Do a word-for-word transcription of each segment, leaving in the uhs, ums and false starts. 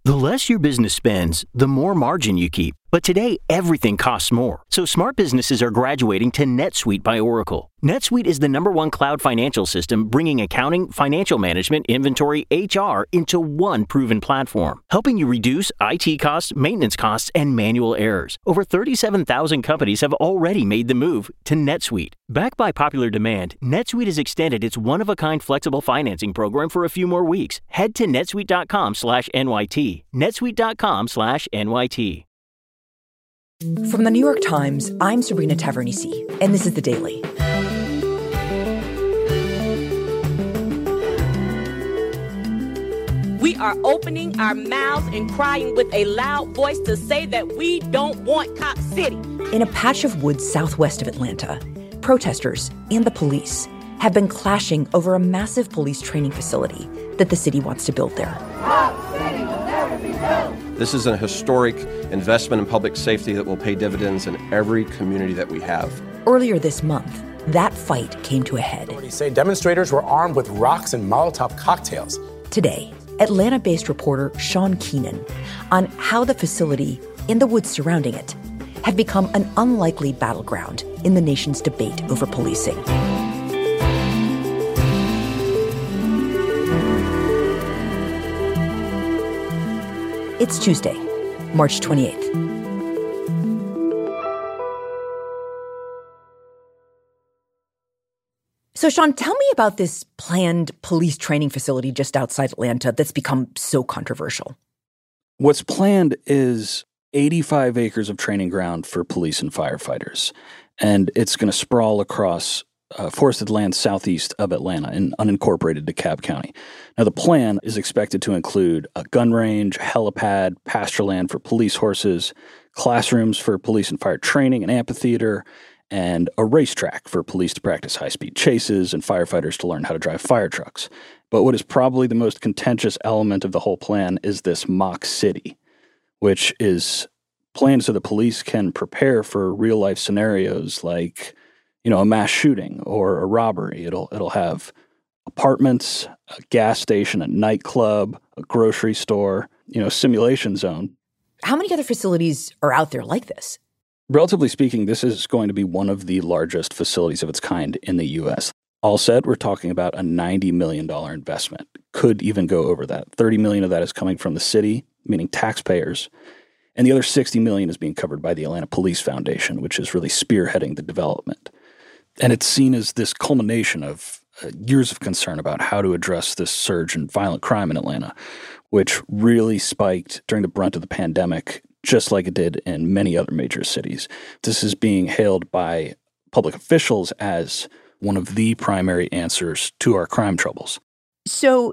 The less your business spends, the more margin you keep. But today, everything costs more. So smart businesses are graduating to NetSuite by Oracle. NetSuite is the number one cloud financial system, bringing accounting, financial management, inventory, H R into one proven platform, helping you reduce I T costs, maintenance costs, and manual errors. Over thirty-seven thousand companies have already made the move to NetSuite. Backed by popular demand, NetSuite has extended its one-of-a-kind flexible financing program for a few more weeks. Head to netsuite.com slash NYT. netsuite.com slash NYT. From the New York Times, I'm Sabrina Tavernise, and this is The Daily. We are opening our mouths and crying with a loud voice to say that we don't want Cop City. In a patch of woods southwest of Atlanta, protesters and the police have been clashing over a massive police training facility that the city wants to build there. Cop City will never be built. This is a historic investment in public safety that will pay dividends in every community that we have. Earlier this month, that fight came to a head. Authorities say demonstrators were armed with rocks and Molotov cocktails. Today, Atlanta-based reporter Sean Keenan on how the facility and the woods surrounding it have become an unlikely battleground in the nation's debate over policing. It's Tuesday, March twenty-eighth. So, Sean, tell me about this planned police training facility just outside Atlanta that's become so controversial. What's planned is eighty-five acres of training ground for police and firefighters, and it's going to sprawl across uh, forested land southeast of Atlanta in unincorporated DeKalb County. Now, the plan is expected to include a gun range, a helipad, pasture land for police horses, classrooms for police and fire training, an amphitheater, and a racetrack for police to practice high-speed chases and firefighters to learn how to drive fire trucks. But what is probably the most contentious element of the whole plan is this mock city, which is planned so the police can prepare for real-life scenarios like, you know, a mass shooting or a robbery. It'll it'll have apartments, a gas station, a nightclub, a grocery store, you know, simulation zone. How many other facilities are out there like this? Relatively speaking, this is going to be one of the largest facilities of its kind in the U S. All said, we're talking about a ninety million dollars investment. Could even go over that. thirty million dollars of that is coming from the city, meaning taxpayers, and the other sixty million dollars is being covered by the Atlanta Police Foundation, which is really spearheading the development. And it's seen as this culmination of uh, years of concern about how to address this surge in violent crime in Atlanta, which really spiked during the brunt of the pandemic, just like it did in many other major cities. This is being hailed by public officials as one of the primary answers to our crime troubles. So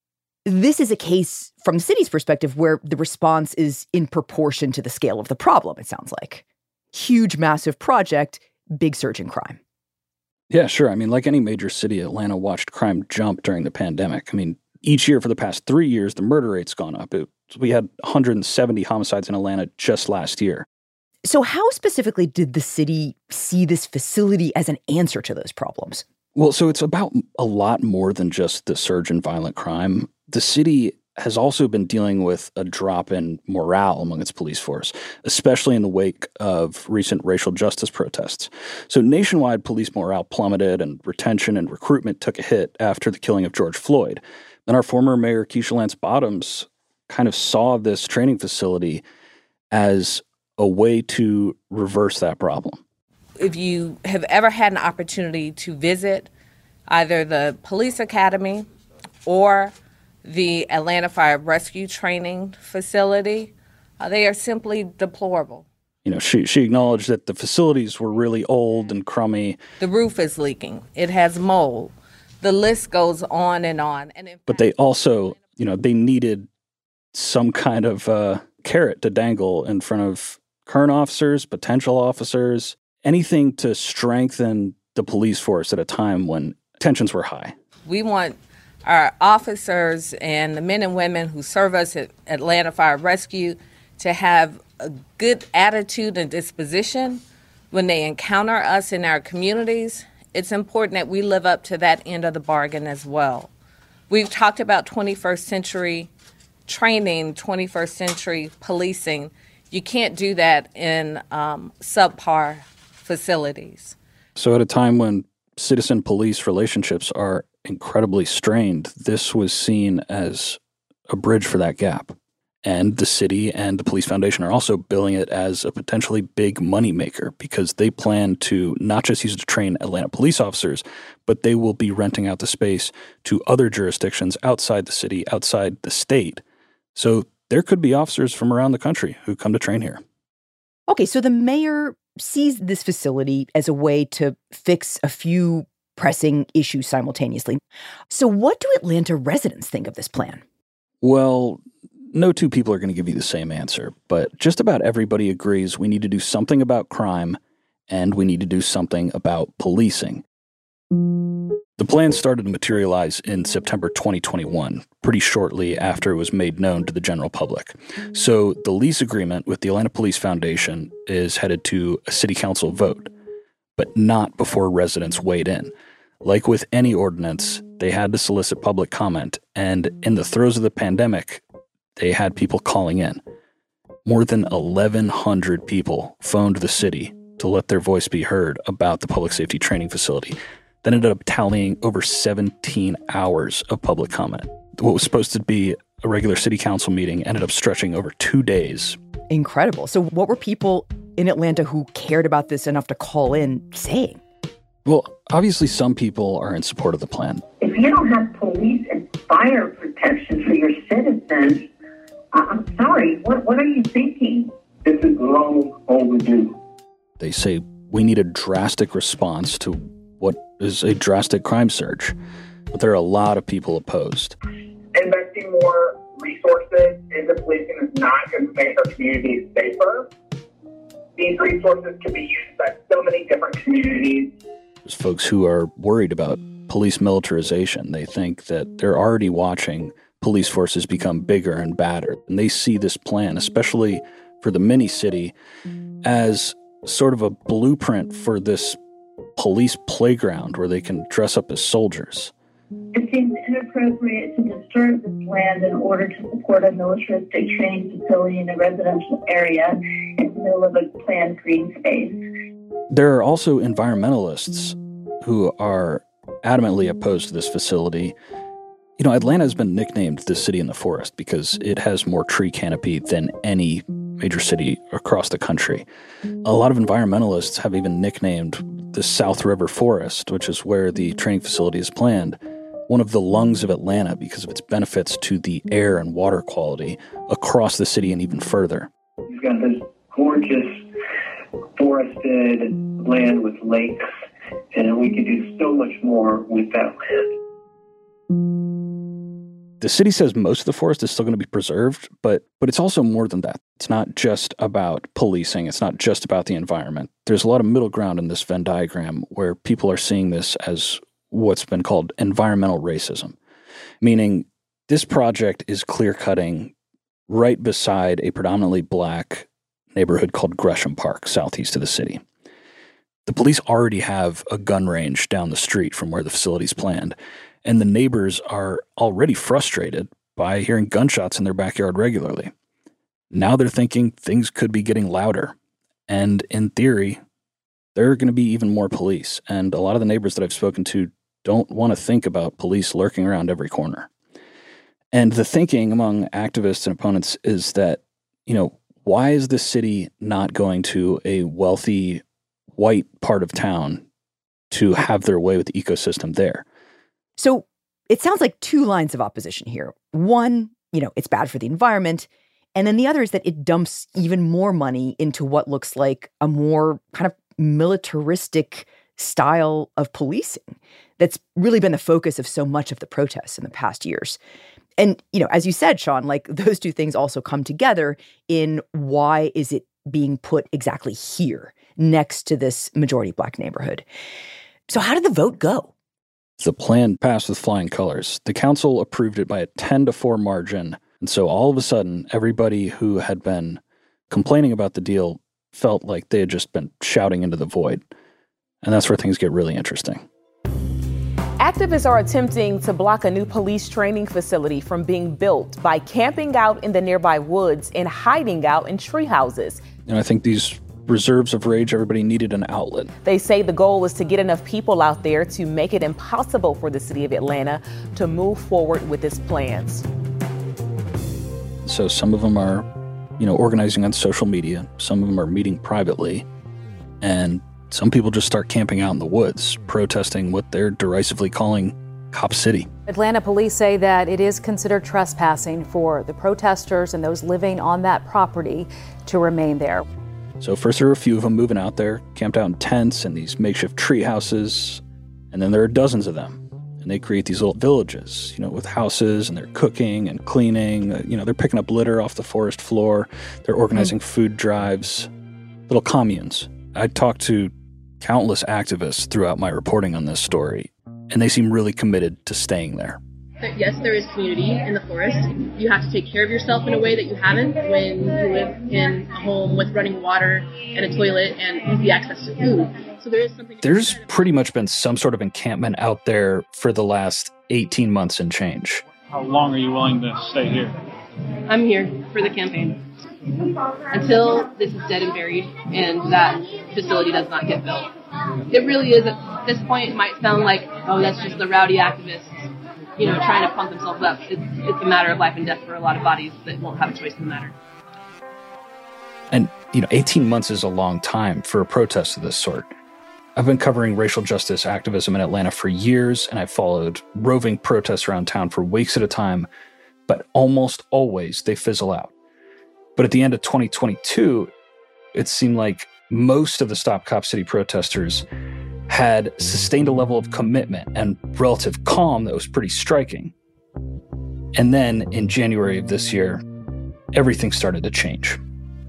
this is a case from the city's perspective where the response is in proportion to the scale of the problem, it sounds like. Huge, massive project, big surge in crime. Yeah, sure. I mean, like any major city, Atlanta watched crime jump during the pandemic. I mean, each year for the past three years, the murder rate's gone up. It, we had one hundred seventy homicides in Atlanta just last year. So how specifically did the city see this facility as an answer to those problems? Well, so it's about a lot more than just the surge in violent crime. The city has also been dealing with a drop in morale among its police force, especially in the wake of recent racial justice protests. So nationwide, police morale plummeted and retention and recruitment took a hit after the killing of George Floyd. And our former mayor, Keisha Lance Bottoms, kind of saw this training facility as a way to reverse that problem. If you have ever had an opportunity to visit either the police academy or the Atlanta Fire Rescue Training Facility, uh, they are simply deplorable. You know, she she acknowledged that the facilities were really old and crummy. The roof is leaking. It has mold. The list goes on and on. And in but they also, you know, they needed some kind of uh, carrot to dangle in front of current officers, potential officers, anything to strengthen the police force at a time when tensions were high. We want our officers and the men and women who serve us at Atlanta Fire Rescue to have a good attitude and disposition when they encounter us in our communities. It's important that we live up to that end of the bargain as well. We've talked about twenty-first century training twenty-first century policing, you can't do that in um, subpar facilities. So at a time when citizen-police relationships are incredibly strained, this was seen as a bridge for that gap. And the city and the Police Foundation are also billing it as a potentially big moneymaker because they plan to not just use it to train Atlanta police officers, but they will be renting out the space to other jurisdictions outside the city, outside the state. So there could be officers from around the country who come to train here. Okay, so the mayor sees this facility as a way to fix a few pressing issues simultaneously. So what do Atlanta residents think of this plan? Well, no two people are going to give you the same answer, but just about everybody agrees we need to do something about crime and we need to do something about policing. The plan started to materialize in September twenty twenty-one, pretty shortly after it was made known to the general public. So the lease agreement with the Atlanta Police Foundation is headed to a city council vote, but not before residents weighed in. Like with any ordinance, they had to solicit public comment, and in the throes of the pandemic, they had people calling in. More than eleven hundred people phoned the city to let their voice be heard about the public safety training facility. That ended up tallying over seventeen hours of public comment. What was supposed to be a regular city council meeting ended up stretching over two days. Incredible. So what were people in Atlanta who cared about this enough to call in saying? Well, obviously some people are in support of the plan. If you don't have police and fire protection for your citizens, I'm sorry, what, what are you thinking? This is long overdue. They say we need a drastic response to what is a drastic crime surge. But there are a lot of people opposed. Investing more resources into policing is not going to make our communities safer. These resources can be used by so many different communities. There's folks who are worried about police militarization. They think that they're already watching police forces become bigger and badder. And they see this plan, especially for the mini city, as sort of a blueprint for this police playground where they can dress up as soldiers. It seems inappropriate to disturb this land in order to support a militaristic training facility in a residential area in the middle of a planned green space. There are also environmentalists who are adamantly opposed to this facility. You know, Atlanta has been nicknamed the city in the forest because it has more tree canopy than any major city across the country. A lot of environmentalists have even nicknamed the South River Forest, which is where the training facility is planned, one of the lungs of Atlanta because of its benefits to the air and water quality across the city and even further. You've got this gorgeous forested land with lakes, and we could do so much more with that land. The city says most of the forest is still going to be preserved, but but it's also more than that. It's not just about policing. It's not just about the environment. There's a lot of middle ground in this Venn diagram where people are seeing this as what's been called environmental racism, meaning this project is clear-cutting right beside a predominantly black neighborhood called Gresham Park, southeast of the city. The police already have a gun range down the street from where the facility's planned, and the neighbors are already frustrated by hearing gunshots in their backyard regularly. Now they're thinking things could be getting louder. And in theory, there are going to be even more police. And a lot of the neighbors that I've spoken to don't want to think about police lurking around every corner. And the thinking among activists and opponents is that, you know, why is this city not going to a wealthy white part of town to have their way with the ecosystem there? So it sounds like two lines of opposition here. One, you know, it's bad for the environment. And then the other is that it dumps even more money into what looks like a more kind of militaristic style of policing that's really been the focus of so much of the protests in the past years. And, you know, as you said, Sean, like those two things also come together in why is it being put exactly here next to this majority black neighborhood. So how did the vote go? The plan passed with flying colors. The council approved it by a ten to four margin. And so all of a sudden, everybody who had been complaining about the deal felt like they had just been shouting into the void. And that's where things get really interesting. Activists are attempting to block a new police training facility from being built by camping out in the nearby woods and hiding out in tree houses. And I think these reserves of rage, everybody needed an outlet. They say the goal is to get enough people out there to make it impossible for the city of Atlanta to move forward with its plans. So some of them are, you know, organizing on social media. Some of them are meeting privately. And some people just start camping out in the woods, protesting what they're derisively calling Cop City. Atlanta police say that it is considered trespassing for the protesters and those living on that property to remain there. So first there are a few of them moving out there, camped out in tents and these makeshift tree houses. And then there are dozens of them. And they create these little villages, you know, with houses, and they're cooking and cleaning. Uh, you know, they're picking up litter off the forest floor. They're organizing mm-hmm. food drives, little communes. I talked to countless activists throughout my reporting on this story, and they seem really committed to staying there. Yes, there is community in the forest. You have to take care of yourself in a way that you haven't when you live in a home with running water and a toilet and easy access to food. So there is something. There's pretty much been some sort of encampment out there for the last eighteen months and change. How long are you willing to stay here? I'm here for the campaign until this is dead and buried and that facility does not get built. It really is, at this point, it might sound like, oh, that's just the rowdy activists, you know, trying to pump themselves up. It's, it's a matter of life and death for a lot of bodies that won't have a choice in the matter. And, you know, eighteen months is a long time for a protest of this sort. I've been covering racial justice activism in Atlanta for years, and I've followed roving protests around town for weeks at a time, but almost always they fizzle out. But at the end of twenty twenty-two, it seemed like most of the Stop Cop City protesters had sustained a level of commitment and relative calm that was pretty striking. And then in January of this year, everything started to change.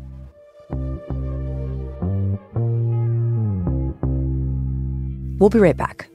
We'll be right back.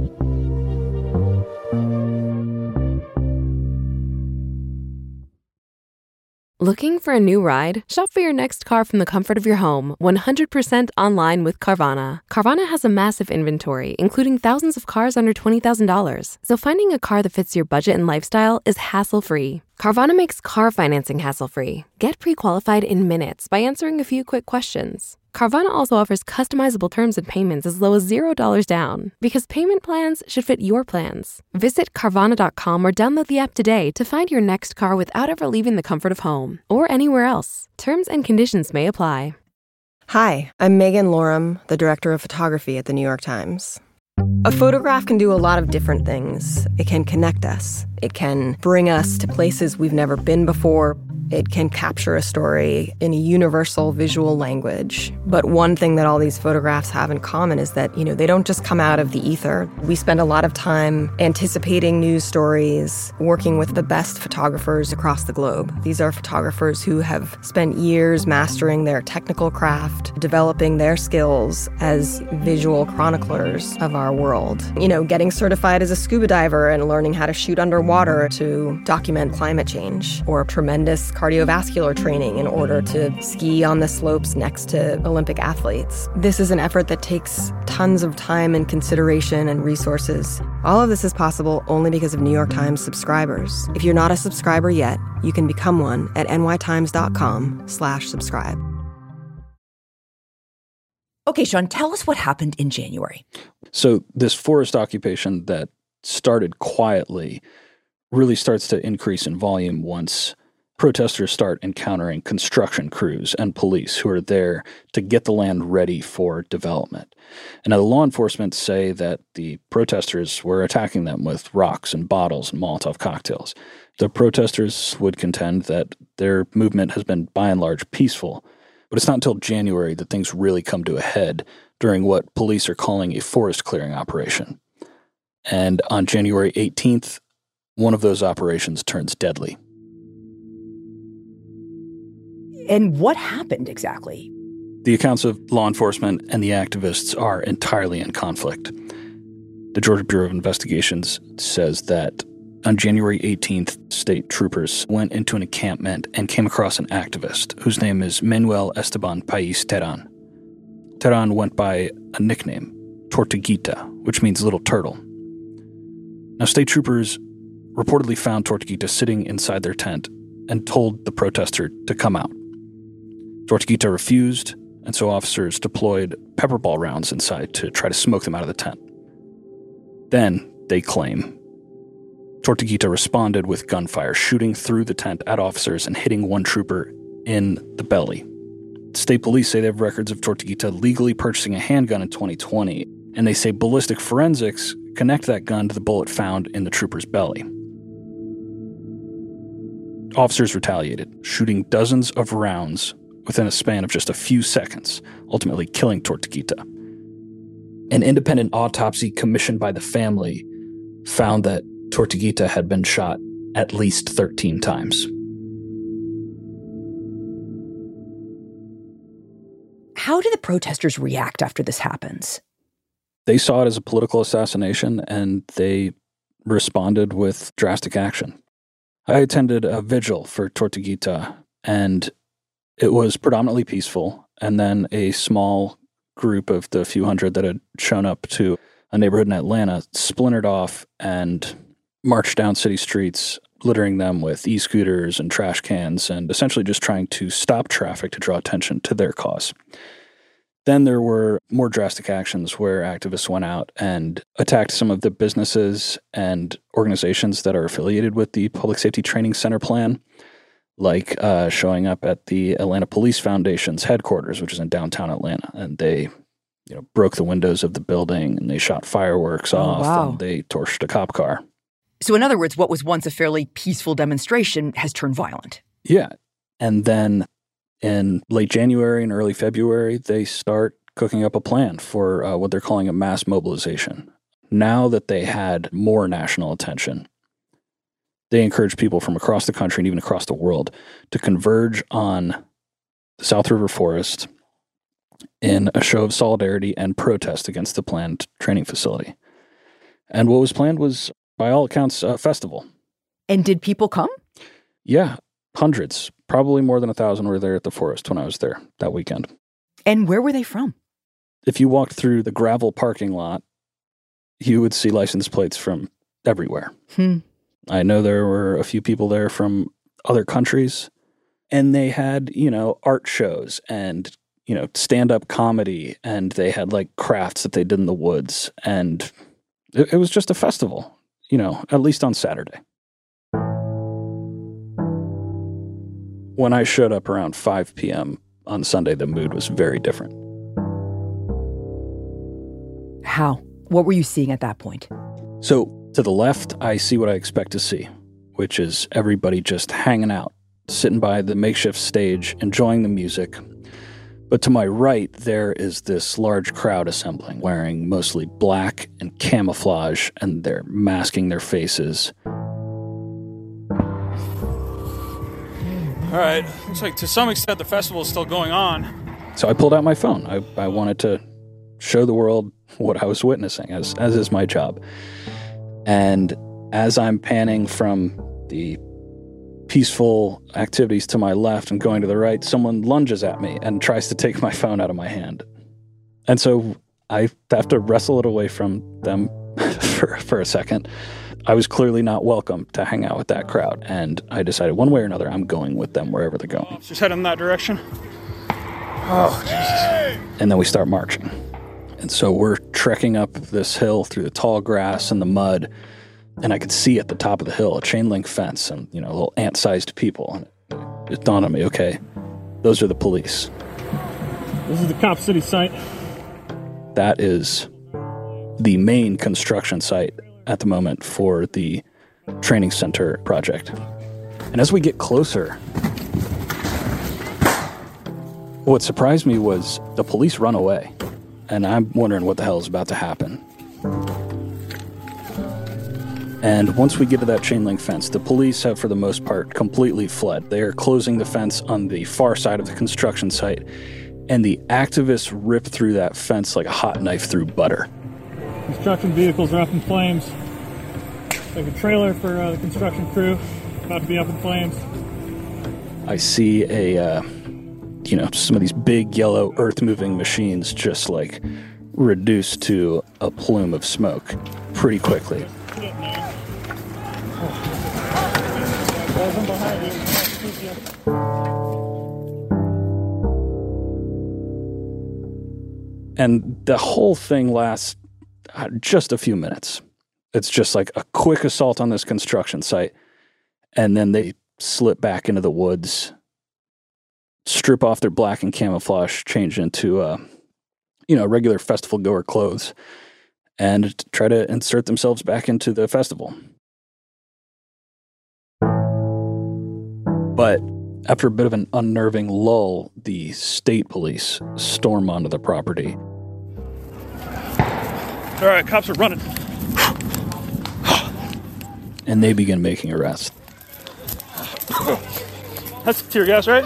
Looking for a new ride? Shop for your next car from the comfort of your home, one hundred percent online with Carvana. Carvana has a massive inventory, including thousands of cars under twenty thousand dollars. So finding a car that fits your budget and lifestyle is hassle-free. Carvana makes car financing hassle-free. Get pre-qualified in minutes by answering a few quick questions. Carvana also offers customizable terms and payments as low as zero dollars down, because payment plans should fit your plans. Visit Carvana dot com or download the app today to find your next car without ever leaving the comfort of home or anywhere else. Terms and conditions may apply. Hi, I'm Megan Lorum, the director of photography at the New York Times. A photograph can do a lot of different things. It can connect us. It can bring us to places we've never been before. It can capture a story in a universal visual language. But one thing that all these photographs have in common is that, you know, they don't just come out of the ether. We spend a lot of time anticipating news stories, working with the best photographers across the globe. These are photographers who have spent years mastering their technical craft, developing their skills as visual chroniclers of our world. You know, getting certified as a scuba diver and learning how to shoot underwater to document climate change, or tremendous cardiovascular training in order to ski on the slopes next to Olympic athletes. This is an effort that takes tons of time and consideration and resources. All of this is possible only because of New York Times subscribers. If you're not a subscriber yet, you can become one at nytimes.com slash subscribe. Okay, Sean, tell us what happened in January. So this forest occupation that started quietly really starts to increase in volume once protesters start encountering construction crews and police who are there to get the land ready for development. And now the law enforcement say that the protesters were attacking them with rocks and bottles and Molotov cocktails. The protesters would contend that their movement has been by and large peaceful, but it's not until January that things really come to a head during what police are calling a forest clearing operation. And on January eighteenth, one of those operations turns deadly. And what happened exactly? The accounts of law enforcement and the activists are entirely in conflict. The Georgia Bureau of Investigations says that on January eighteenth, state troopers went into an encampment and came across an activist whose name is Manuel Esteban Pais Terán. Terán went by a nickname, Tortuguita, which means little turtle. Now, state troopers reportedly found Tortuguita sitting inside their tent and told the protester to come out. Tortuguita refused, and so officers deployed pepper ball rounds inside to try to smoke them out of the tent. Then, they claim, Tortuguita responded with gunfire, shooting through the tent at officers and hitting one trooper in the belly. State police say they have records of Tortuguita legally purchasing a handgun in twenty twenty, and they say ballistic forensics connect that gun to the bullet found in the trooper's belly. Officers retaliated, shooting dozens of rounds within a span of just a few seconds, ultimately killing Tortuguita. An independent autopsy commissioned by the family found that Tortuguita had been shot at least thirteen times. How do the protesters react after this happens? They saw it as a political assassination, and they responded with drastic action. I attended a vigil for Tortuguita, and it was predominantly peaceful, and then a small group of the few hundred that had shown up to a neighborhood in Atlanta splintered off and marched down city streets, littering them with e-scooters and trash cans, and essentially just trying to stop traffic to draw attention to their cause. Then there were more drastic actions where activists went out and attacked some of the businesses and organizations that are affiliated with the Public Safety Training Center plan, like uh, showing up at the Atlanta Police Foundation's headquarters, which is in downtown Atlanta. And they, you know, broke the windows of the building, and they shot fireworks oh, off, wow. and they torched a cop car. So in other words, what was once a fairly peaceful demonstration has turned violent. Yeah. And then in late January and early February, they start cooking up a plan for uh, what they're calling a mass mobilization. Now that they had more national attention, they encourage people from across the country and even across the world to converge on the South River Forest in a show of solidarity and protest against the planned training facility. And what was planned was, by all accounts, a festival. And did people come? Yeah, hundreds. Probably more than a thousand were there at the forest when I was there that weekend. And where were they from? If you walked through the gravel parking lot, you would see license plates from everywhere. Hmm. I know there were a few people there from other countries, and they had, you know, art shows and, you know, stand-up comedy, and they had, like, crafts that they did in the woods, and it, it was just a festival, you know, at least on Saturday. When I showed up around five p.m. on Sunday, the mood was very different. How? What were you seeing at that point? So, to the left, I see what I expect to see, which is everybody just hanging out, sitting by the makeshift stage, enjoying the music. But to my right, there is this large crowd assembling, wearing mostly black and camouflage, and they're masking their faces. All right, looks like to some extent the festival is still going on. So I pulled out my phone. I, I wanted to show the world what I was witnessing, as as is my job. And as I'm panning from the peaceful activities to my left and going to the right, someone lunges at me and tries to take my phone out of my hand. And so I have to wrestle it away from them for, for a second. I was clearly not welcome to hang out with that crowd, and I decided one way or another I'm going with them wherever they're going. Just head in that direction. Oh, Jesus. And then we start marching. And so we're trekking up this hill through the tall grass and the mud, and I could see at the top of the hill a chain link fence and, you know, little ant-sized people. And it dawned on me, okay, those are the police. This is the Cop City site. That is the main construction site at the moment for the training center project. And as we get closer, what surprised me was the police run away. And I'm wondering what the hell is about to happen. And once we get to that chain link fence, the police have, for the most part, completely fled. They are closing the fence on the far side of the construction site, and the activists rip through that fence like a hot knife through butter. Construction vehicles are up in flames. Like a trailer for uh, the construction crew, about to be up in flames. I see a, uh, you know, some of these big yellow earth-moving machines just like reduced to a plume of smoke pretty quickly. from behind you. And the whole thing lasts uh, just a few minutes. It's just like a quick assault on this construction site, and then they slip back into the woods, strip off their black and camouflage, change into, uh, you know, regular festival-goer clothes, and try to insert themselves back into the festival. But after a bit of an unnerving lull, the state police storm onto the property. All right, cops are running. And they begin making arrests. That's tear gas, right?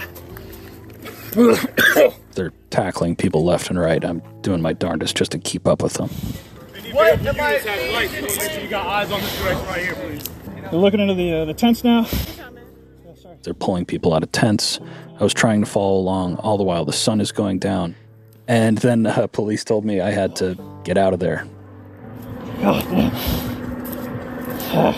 They're tackling people left and right. I'm doing my darndest just to keep up with them. What am I? Make sure you got eyes on this direction right here, please. They're looking into the uh, the tents now. They're pulling people out of tents. I was trying to follow along. All the while, the sun is going down. And then uh, police told me I had to get out of there. God damn. Oh.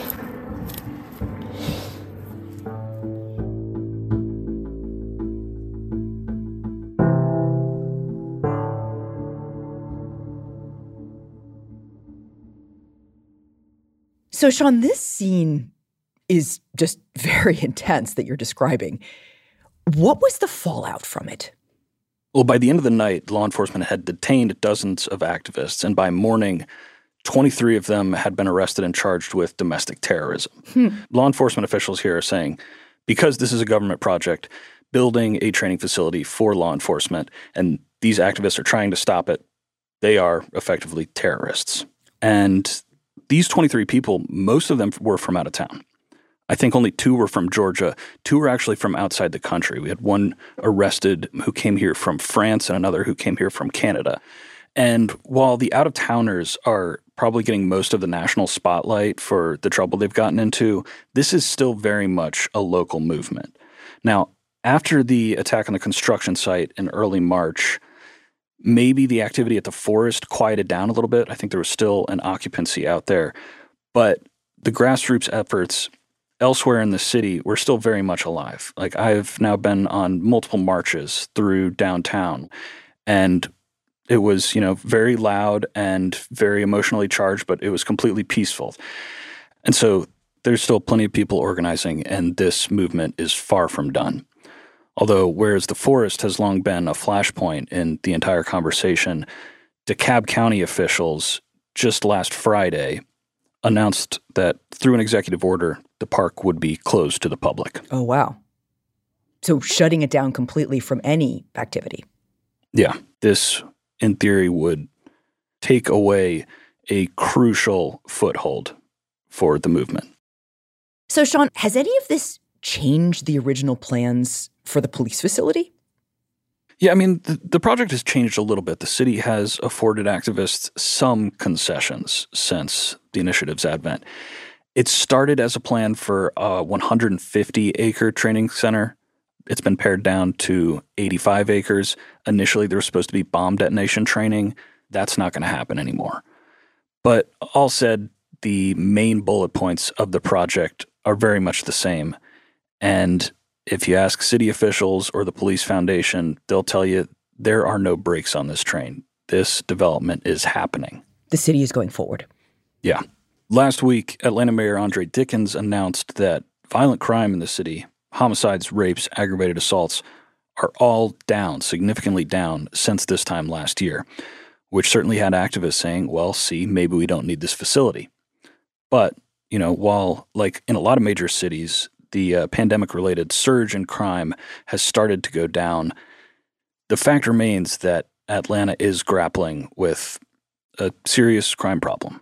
So, Sean, this scene is just very intense that you're describing. What was the fallout from it? Well, by the end of the night, law enforcement had detained dozens of activists, and by morning, twenty-three of them had been arrested and charged with domestic terrorism. Hmm. Law enforcement officials here are saying, because this is a government project, building a training facility for law enforcement, and these activists are trying to stop it, they are effectively terrorists. And these twenty-three people, most of them were from out of town. I think only two were from Georgia. Two were actually from outside the country. We had one arrested who came here from France and another who came here from Canada. And while the out-of-towners are probably getting most of the national spotlight for the trouble they've gotten into, this is still very much a local movement. Now, after the attack on the construction site in early March, maybe the activity at the forest quieted down a little bit. I think there was still an occupancy out there. But the grassroots efforts elsewhere in the city were still very much alive. Like, I've now been on multiple marches through downtown, and it was, you know, very loud and very emotionally charged, but it was completely peaceful. And so there's still plenty of people organizing, and this movement is far from done. Although, whereas the forest has long been a flashpoint in the entire conversation, DeKalb County officials just last Friday announced that through an executive order, the park would be closed to the public. Oh, wow. So shutting it down completely from any activity. Yeah. This, in theory, would take away a crucial foothold for the movement. So, Sean, has any of this changed the original plans for the police facility? Yeah, I mean, the, the project has changed a little bit. The city has afforded activists some concessions since the initiative's advent. It started as a plan for a one hundred fifty acre training center. It's been pared down to eighty-five acres. Initially, there was supposed to be bomb detonation training. That's not going to happen anymore. But all said, the main bullet points of the project are very much the same. And if you ask city officials or the police foundation, they'll tell you there are no brakes on this train. This development is happening. The city is going forward. Yeah. Last week, Atlanta Mayor Andre Dickens announced that violent crime in the city, homicides, rapes, aggravated assaults, are all down, significantly down since this time last year, which certainly had activists saying, well, see, maybe we don't need this facility. But, you know, while, like in a lot of major cities, the uh, pandemic-related surge in crime has started to go down, the fact remains that Atlanta is grappling with a serious crime problem.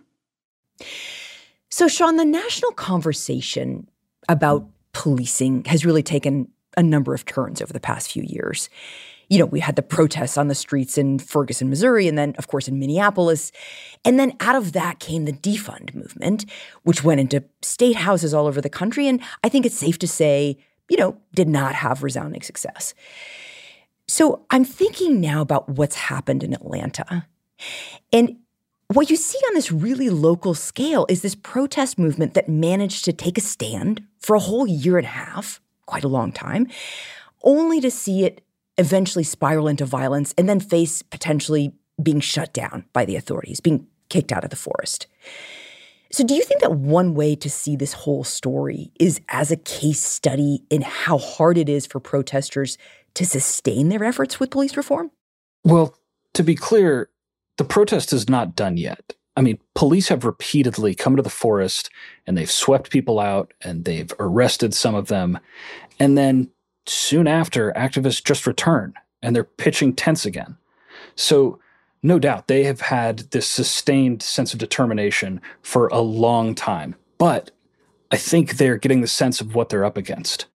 So, Sean, the national conversation about policing has really taken a number of turns over the past few years. You know, we had the protests on the streets in Ferguson, Missouri, and then, of course, in Minneapolis. And then out of that came the defund movement, which went into state houses all over the country. And I think it's safe to say, you know, did not have resounding success. So I'm thinking now about what's happened in Atlanta. And What you see on this really local scale is this protest movement that managed to take a stand for a whole year and a half, quite a long time, only to see it eventually spiral into violence and then face potentially being shut down by the authorities, being kicked out of the forest. So do you think that one way to see this whole story is as a case study in how hard it is for protesters to sustain their efforts with police reform? Well, to be clear, the protest is not done yet. I mean, police have repeatedly come to the forest and they've swept people out and they've arrested some of them. And then soon after, activists just return and they're pitching tents again. So no doubt they have had this sustained sense of determination for a long time. But I think they're getting the sense of what they're up against.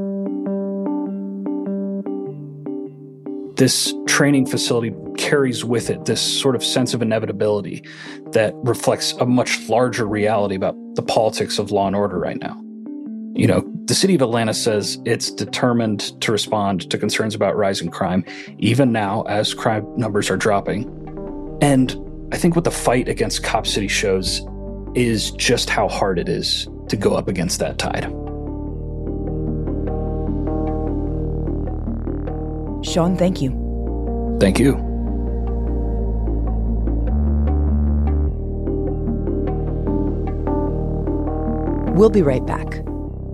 This training facility carries with it this sort of sense of inevitability that reflects a much larger reality about the politics of law and order right now. You know, the city of Atlanta says it's determined to respond to concerns about rising crime, even now as crime numbers are dropping. And I think what the fight against Cop City shows is just how hard it is to go up against that tide. Sean, thank you. Thank you. We'll be right back.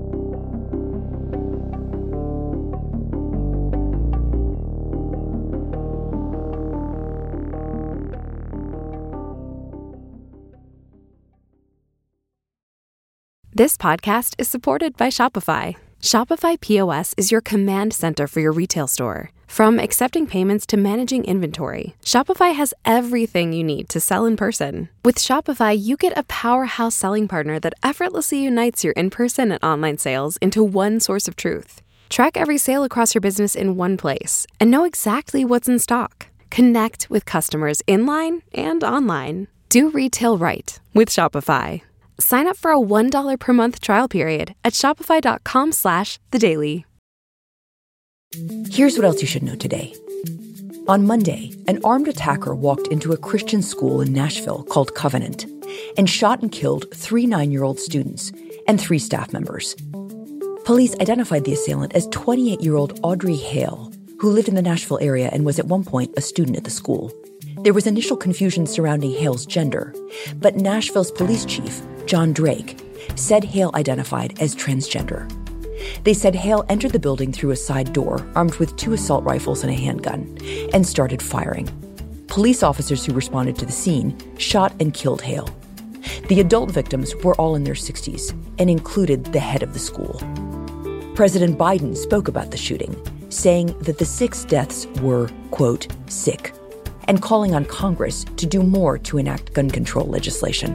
This podcast is supported by Shopify. Shopify P O S is your command center for your retail store. From accepting payments to managing inventory, Shopify has everything you need to sell in person. With Shopify, you get a powerhouse selling partner that effortlessly unites your in-person and online sales into one source of truth. Track every sale across your business in one place and know exactly what's in stock. Connect with customers in-line and online. Do retail right with Shopify. Sign up for a one dollar per month trial period at shopify.com slash the daily. Here's what else you should know today. On Monday, an armed attacker walked into a Christian school in Nashville called Covenant and shot and killed three nine-year-old students and three staff members. Police identified the assailant as twenty-eight-year-old Audrey Hale, who lived in the Nashville area and was at one point a student at the school. There was initial confusion surrounding Hale's gender, but Nashville's police chief, John Drake, said Hale identified as transgender. They said Hale entered the building through a side door, armed with two assault rifles and a handgun, and started firing. Police officers who responded to the scene shot and killed Hale. The adult victims were all in their sixties and included the head of the school. President Biden spoke about the shooting, saying that the six deaths were, quote, sick, and calling on Congress to do more to enact gun control legislation.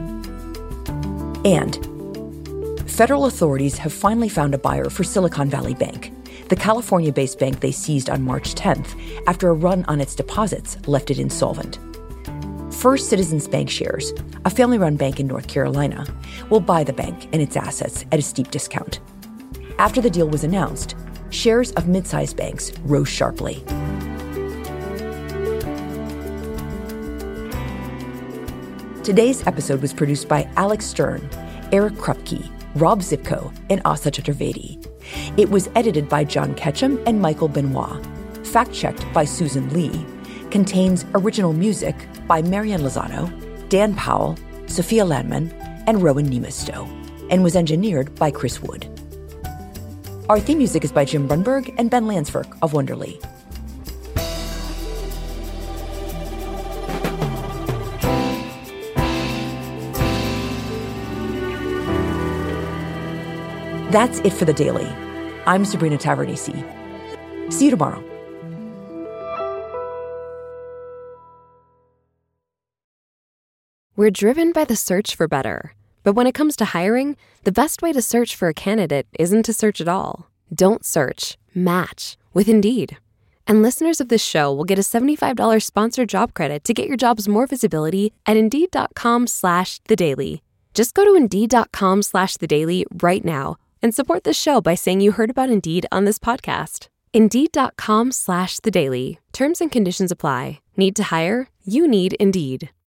And federal authorities have finally found a buyer for Silicon Valley Bank, the California-based bank they seized on March tenth after a run on its deposits left it insolvent. First Citizens Bank shares, a family-run bank in North Carolina, will buy the bank and its assets at a steep discount. After the deal was announced, shares of mid-sized banks rose sharply. Today's episode was produced by Alex Stern, Eric Krupke, Rob Zipko, and Asa Chaturvedi. It was edited by John Ketchum and Michael Benoit. Fact-checked by Susan Lee. Contains original music by Marianne Lozano, Dan Powell, Sophia Landman, and Rowan Nemisto, and was engineered by Chris Wood. Our theme music is by Jim Brunberg and Ben Lansford of Wonderly. That's it for The Daily. I'm Sabrina Tavernise. See you tomorrow. We're driven by the search for better. But when it comes to hiring, the best way to search for a candidate isn't to search at all. Don't search. Match with Indeed. And listeners of this show will get a seventy-five dollars sponsored job credit to get your jobs more visibility at Indeed.com slash The Daily. Just go to Indeed.com slash The Daily right now and support this show by saying you heard about Indeed on this podcast. Indeed.com slash The Daily. Terms and conditions apply. Need to hire? You need Indeed.